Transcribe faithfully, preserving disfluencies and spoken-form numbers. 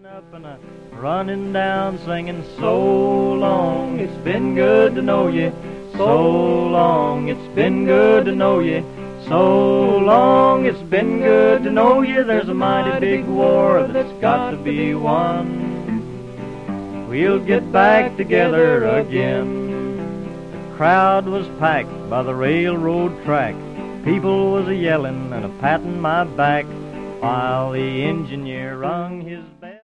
Up and a running down singing, so long, it's been good to know you. So long, it's been good to know you. So long, it's been good to know you. There's a mighty big war that's got to be won. We'll get back together again. The crowd was packed by the railroad track. People was a-yelling and a-patting my back while the engineer rung his bell.